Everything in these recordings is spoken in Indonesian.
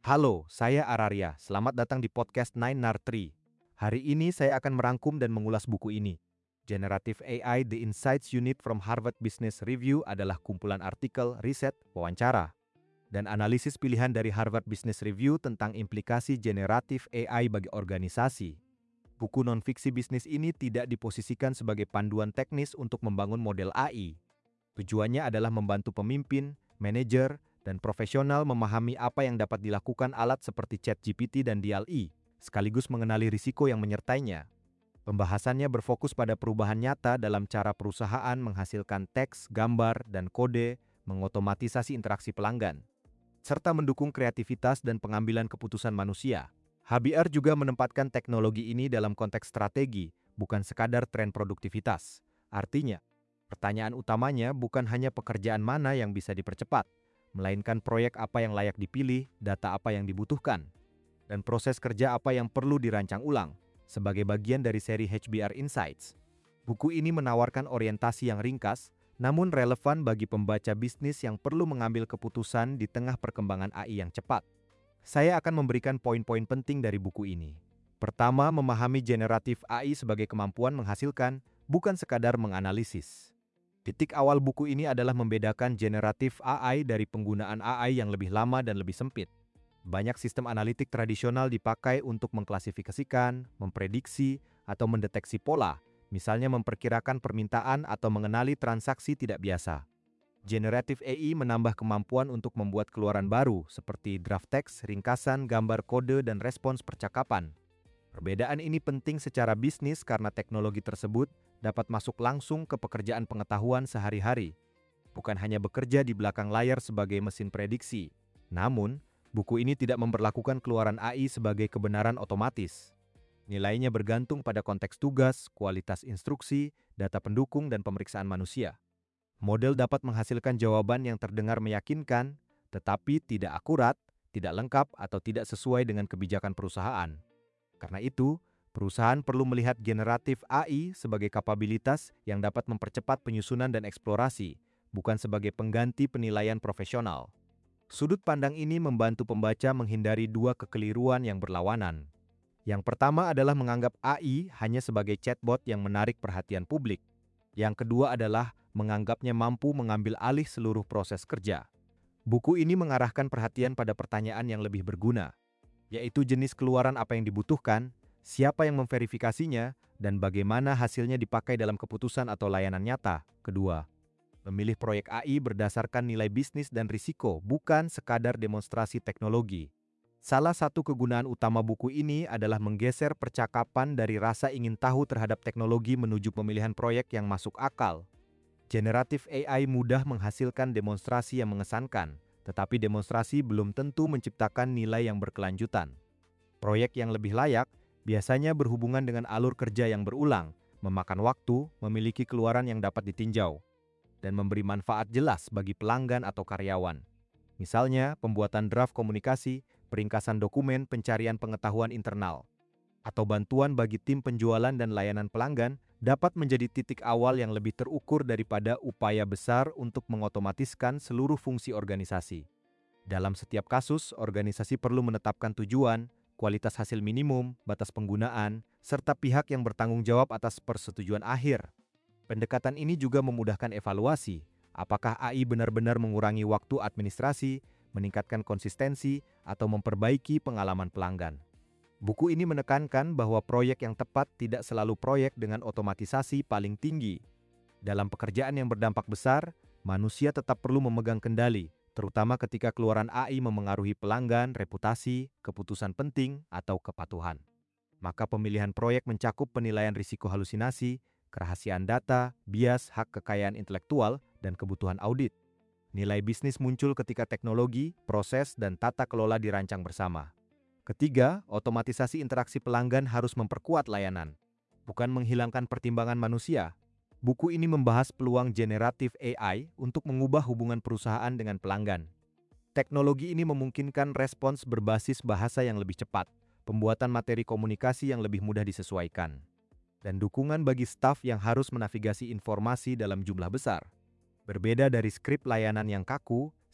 Halo, saya Araria. Selamat datang di podcast 9NAR3. Hari ini saya akan merangkum dan mengulas buku ini. Generative AI The Insights Unit from Harvard Business Review adalah kumpulan artikel, riset, wawancara, dan analisis pilihan dari Harvard Business Review tentang implikasi generatif AI bagi organisasi. Buku non-fiksi bisnis ini tidak diposisikan sebagai panduan teknis untuk membangun model AI. Tujuannya adalah membantu pemimpin, manajer, dan profesional memahami apa yang dapat dilakukan alat seperti ChatGPT dan DALL-E, sekaligus mengenali risiko yang menyertainya. Pembahasannya berfokus pada perubahan nyata dalam cara perusahaan menghasilkan teks, gambar, dan kode, mengotomatisasi interaksi pelanggan, serta mendukung kreativitas dan pengambilan keputusan manusia. HBR juga menempatkan teknologi ini dalam konteks strategi, bukan sekadar tren produktivitas. Artinya, pertanyaan utamanya bukan hanya pekerjaan mana yang bisa dipercepat, melainkan proyek apa yang layak dipilih, data apa yang dibutuhkan, dan proses kerja apa yang perlu dirancang ulang, sebagai bagian dari seri HBR Insights. Buku ini menawarkan orientasi yang ringkas, namun relevan bagi pembaca bisnis yang perlu mengambil keputusan di tengah perkembangan AI yang cepat. Saya akan memberikan poin-poin penting dari buku ini. Pertama, memahami generatif AI sebagai kemampuan menghasilkan, bukan sekadar menganalisis. Titik awal buku ini adalah membedakan generatif AI dari penggunaan AI yang lebih lama dan lebih sempit. Banyak sistem analitik tradisional dipakai untuk mengklasifikasikan, memprediksi, atau mendeteksi pola, misalnya memperkirakan permintaan atau mengenali transaksi tidak biasa. Generative AI menambah kemampuan untuk membuat keluaran baru, seperti draft teks, ringkasan, gambar kode, dan respons percakapan. Perbedaan ini penting secara bisnis karena teknologi tersebut dapat masuk langsung ke pekerjaan pengetahuan sehari-hari, bukan hanya bekerja di belakang layar sebagai mesin prediksi. Namun, buku ini tidak memperlakukan keluaran AI sebagai kebenaran otomatis. Nilainya bergantung pada konteks tugas, kualitas instruksi, data pendukung, dan pemeriksaan manusia. Model dapat menghasilkan jawaban yang terdengar meyakinkan, tetapi tidak akurat, tidak lengkap, atau tidak sesuai dengan kebijakan perusahaan. Karena itu, perusahaan perlu melihat generatif AI sebagai kapabilitas yang dapat mempercepat penyusunan dan eksplorasi, bukan sebagai pengganti penilaian profesional. Sudut pandang ini membantu pembaca menghindari dua kekeliruan yang berlawanan. Yang pertama adalah menganggap AI hanya sebagai chatbot yang menarik perhatian publik. Yang kedua adalah menganggapnya mampu mengambil alih seluruh proses kerja. Buku ini mengarahkan perhatian pada pertanyaan yang lebih berguna, yaitu jenis keluaran apa yang dibutuhkan, siapa yang memverifikasinya, dan bagaimana hasilnya dipakai dalam keputusan atau layanan nyata. Kedua, memilih proyek AI berdasarkan nilai bisnis dan risiko, bukan sekadar demonstrasi teknologi. Salah satu kegunaan utama buku ini adalah menggeser percakapan dari rasa ingin tahu terhadap teknologi menuju pemilihan proyek yang masuk akal. Generatif AI mudah menghasilkan demonstrasi yang mengesankan, tetapi demonstrasi belum tentu menciptakan nilai yang berkelanjutan. Proyek yang lebih layak biasanya berhubungan dengan alur kerja yang berulang, memakan waktu, memiliki keluaran yang dapat ditinjau, dan memberi manfaat jelas bagi pelanggan atau karyawan. Misalnya, pembuatan draft komunikasi, peringkasan dokumen, pencarian pengetahuan internal, atau bantuan bagi tim penjualan dan layanan pelanggan dapat menjadi titik awal yang lebih terukur daripada upaya besar untuk mengotomatiskan seluruh fungsi organisasi. Dalam setiap kasus, organisasi perlu menetapkan tujuan, kualitas hasil minimum, batas penggunaan, serta pihak yang bertanggung jawab atas persetujuan akhir. Pendekatan ini juga memudahkan evaluasi, apakah AI benar-benar mengurangi waktu administrasi, meningkatkan konsistensi, atau memperbaiki pengalaman pelanggan. Buku ini menekankan bahwa proyek yang tepat tidak selalu proyek dengan otomatisasi paling tinggi. Dalam pekerjaan yang berdampak besar, manusia tetap perlu memegang kendali, terutama ketika keluaran AI memengaruhi pelanggan, reputasi, keputusan penting, atau kepatuhan. Maka pemilihan proyek mencakup penilaian risiko halusinasi, kerahasiaan data, bias, hak kekayaan intelektual, dan kebutuhan audit. Nilai bisnis muncul ketika teknologi, proses, dan tata kelola dirancang bersama. Ketiga, otomatisasi interaksi pelanggan harus memperkuat layanan, bukan menghilangkan pertimbangan manusia. Buku ini membahas peluang generatif AI untuk mengubah hubungan perusahaan dengan pelanggan. Teknologi ini memungkinkan respons berbasis bahasa yang lebih cepat, pembuatan materi komunikasi yang lebih mudah disesuaikan, dan dukungan bagi staf yang harus menavigasi informasi dalam jumlah besar. Berbeda dari skrip layanan yang kaku,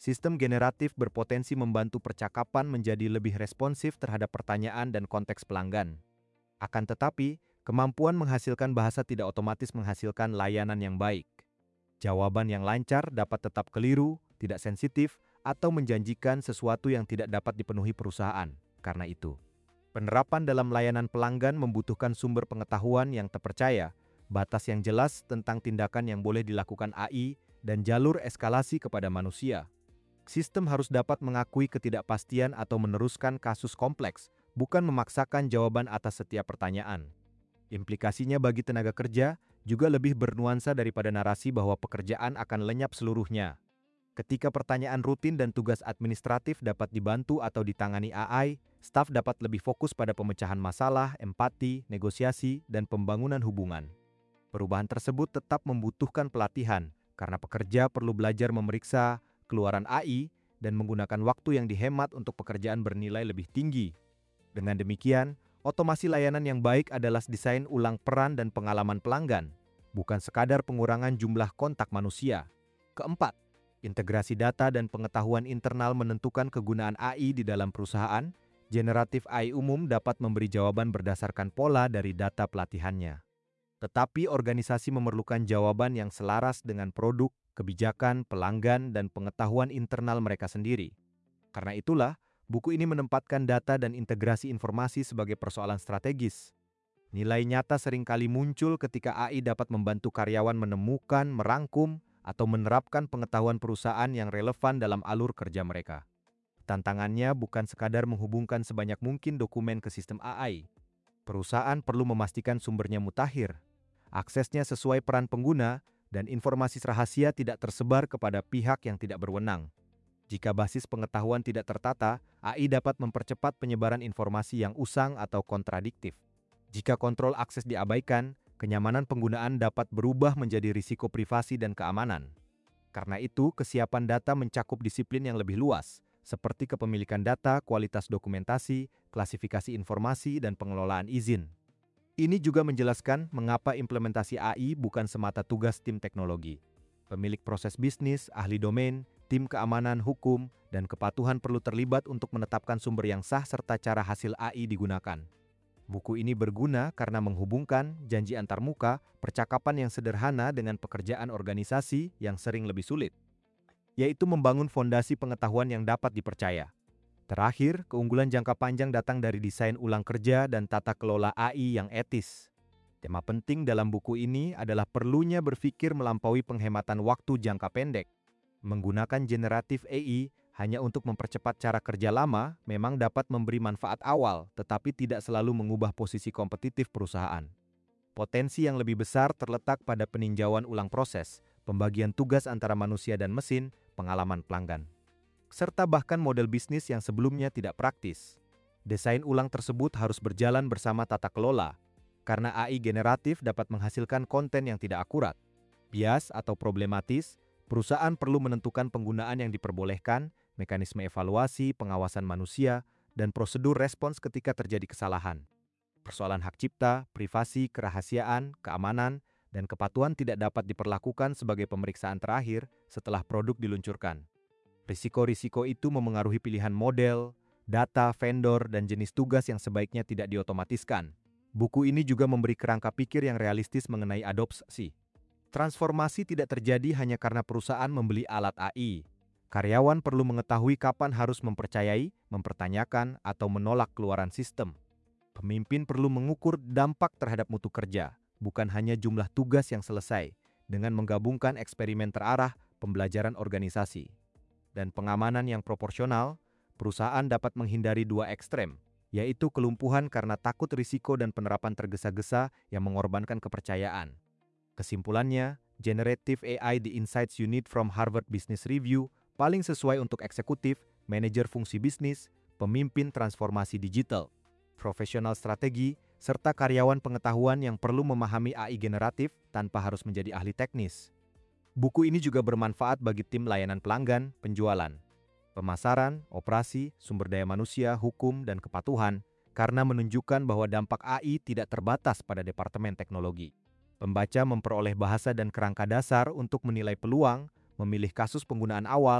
Sistem generatif berpotensi membantu percakapan menjadi lebih responsif terhadap pertanyaan dan konteks pelanggan. Akan tetapi, kemampuan menghasilkan bahasa tidak otomatis menghasilkan layanan yang baik. Jawaban yang lancar dapat tetap keliru, tidak sensitif, atau menjanjikan sesuatu yang tidak dapat dipenuhi perusahaan. Karena itu, penerapan dalam layanan pelanggan membutuhkan sumber pengetahuan yang terpercaya, batas yang jelas tentang tindakan yang boleh dilakukan AI, dan jalur eskalasi kepada manusia. Sistem harus dapat mengakui ketidakpastian atau meneruskan kasus kompleks, bukan memaksakan jawaban atas setiap pertanyaan. Implikasinya bagi tenaga kerja juga lebih bernuansa daripada narasi bahwa pekerjaan akan lenyap seluruhnya. Ketika pertanyaan rutin dan tugas administratif dapat dibantu atau ditangani AI, staf dapat lebih fokus pada pemecahan masalah, empati, negosiasi, dan pembangunan hubungan. Perubahan tersebut tetap membutuhkan pelatihan, karena pekerja perlu belajar memeriksa keluaran AI dan menggunakan waktu yang dihemat untuk pekerjaan bernilai lebih tinggi. Dengan demikian, otomasi layanan yang baik adalah desain ulang peran dan pengalaman pelanggan, bukan sekadar pengurangan jumlah kontak manusia. Keempat, integrasi data dan pengetahuan internal menentukan kegunaan AI di dalam perusahaan. Generatif AI umum dapat memberi jawaban berdasarkan pola dari data pelatihannya. Tetapi organisasi memerlukan jawaban yang selaras dengan produk, kebijakan, pelanggan, dan pengetahuan internal mereka sendiri. Karena itulah, buku ini menempatkan data dan integrasi informasi sebagai persoalan strategis. Nilai nyata seringkali muncul ketika AI dapat membantu karyawan menemukan, merangkum, atau menerapkan pengetahuan perusahaan yang relevan dalam alur kerja mereka. Tantangannya bukan sekadar menghubungkan sebanyak mungkin dokumen ke sistem AI. Perusahaan perlu memastikan sumbernya mutakhir, aksesnya sesuai peran pengguna, dan informasi rahasia tidak tersebar kepada pihak yang tidak berwenang. Jika basis pengetahuan tidak tertata, AI dapat mempercepat penyebaran informasi yang usang atau kontradiktif. Jika kontrol akses diabaikan, kenyamanan penggunaan dapat berubah menjadi risiko privasi dan keamanan. Karena itu, kesiapan data mencakup disiplin yang lebih luas, seperti kepemilikan data, kualitas dokumentasi, klasifikasi informasi, dan pengelolaan izin. Ini juga menjelaskan mengapa implementasi AI bukan semata tugas tim teknologi. Pemilik proses bisnis, ahli domain, tim keamanan hukum, dan kepatuhan perlu terlibat untuk menetapkan sumber yang sah serta cara hasil AI digunakan. Buku ini berguna karena menghubungkan janji antarmuka, percakapan yang sederhana dengan pekerjaan organisasi yang sering lebih sulit, yaitu membangun fondasi pengetahuan yang dapat dipercaya. Terakhir, keunggulan jangka panjang datang dari desain ulang kerja dan tata kelola AI yang etis. Tema penting dalam buku ini adalah perlunya berpikir melampaui penghematan waktu jangka pendek. Menggunakan generatif AI hanya untuk mempercepat cara kerja lama memang dapat memberi manfaat awal, tetapi tidak selalu mengubah posisi kompetitif perusahaan. Potensi yang lebih besar terletak pada peninjauan ulang proses, pembagian tugas antara manusia dan mesin, pengalaman pelanggan, serta bahkan model bisnis yang sebelumnya tidak praktis. Desain ulang tersebut harus berjalan bersama tata kelola, karena AI generatif dapat menghasilkan konten yang tidak akurat, bias atau problematis. Perusahaan perlu menentukan penggunaan yang diperbolehkan, mekanisme evaluasi, pengawasan manusia, dan prosedur respons ketika terjadi kesalahan. Persoalan hak cipta, privasi, kerahasiaan, keamanan, dan kepatuhan tidak dapat diperlakukan sebagai pemeriksaan terakhir setelah produk diluncurkan. Risiko-risiko itu memengaruhi pilihan model, data, vendor, dan jenis tugas yang sebaiknya tidak diotomatiskan. Buku ini juga memberi kerangka pikir yang realistis mengenai adopsi. Transformasi tidak terjadi hanya karena perusahaan membeli alat AI. Karyawan perlu mengetahui kapan harus mempercayai, mempertanyakan, atau menolak keluaran sistem. Pemimpin perlu mengukur dampak terhadap mutu kerja, bukan hanya jumlah tugas yang selesai, dengan menggabungkan eksperimen terarah, pembelajaran organisasi, dan pengamanan yang proporsional. Perusahaan dapat menghindari dua ekstrem, yaitu kelumpuhan karena takut risiko dan penerapan tergesa-gesa yang mengorbankan kepercayaan. Kesimpulannya, Generative AI The Insights You Need from Harvard Business Review paling sesuai untuk eksekutif, manajer fungsi bisnis, pemimpin transformasi digital, profesional strategi, serta karyawan pengetahuan yang perlu memahami AI generatif tanpa harus menjadi ahli teknis. Buku ini juga bermanfaat bagi tim layanan pelanggan, penjualan, pemasaran, operasi, sumber daya manusia, hukum, dan kepatuhan, karena menunjukkan bahwa dampak AI tidak terbatas pada departemen teknologi. Pembaca memperoleh bahasa dan kerangka dasar untuk menilai peluang, memilih kasus penggunaan awal,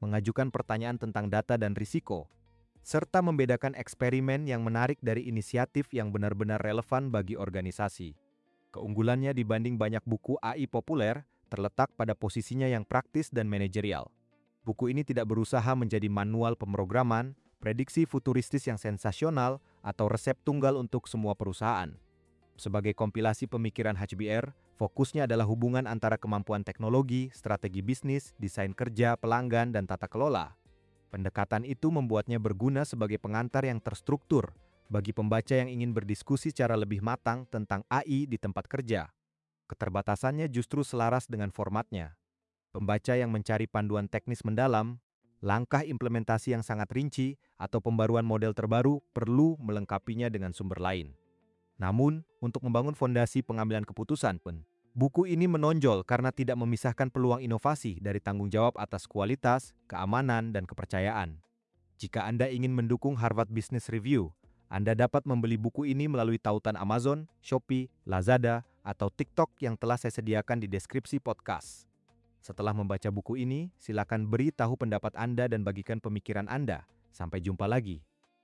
mengajukan pertanyaan tentang data dan risiko, serta membedakan eksperimen yang menarik dari inisiatif yang benar-benar relevan bagi organisasi. Keunggulannya dibanding banyak buku AI populer terletak pada posisinya yang praktis dan manajerial. Buku ini tidak berusaha menjadi manual pemrograman, prediksi futuristis yang sensasional, atau resep tunggal untuk semua perusahaan. Sebagai kompilasi pemikiran HBR, fokusnya adalah hubungan antara kemampuan teknologi, strategi bisnis, desain kerja, pelanggan, dan tata kelola. Pendekatan itu membuatnya berguna sebagai pengantar yang terstruktur bagi pembaca yang ingin berdiskusi secara lebih matang tentang AI di tempat kerja. Keterbatasannya justru selaras dengan formatnya. Pembaca yang mencari panduan teknis mendalam, langkah implementasi yang sangat rinci, atau pembaruan model terbaru perlu melengkapinya dengan sumber lain. Namun, untuk membangun fondasi pengambilan keputusan pun, buku ini menonjol karena tidak memisahkan peluang inovasi dari tanggung jawab atas kualitas, keamanan, dan kepercayaan. Jika Anda ingin mendukung Harvard Business Review, Anda dapat membeli buku ini melalui tautan Amazon, Shopee, Lazada, atau TikTok yang telah saya sediakan di deskripsi podcast. Setelah membaca buku ini, silakan beri tahu pendapat Anda dan bagikan pemikiran Anda. Sampai jumpa lagi.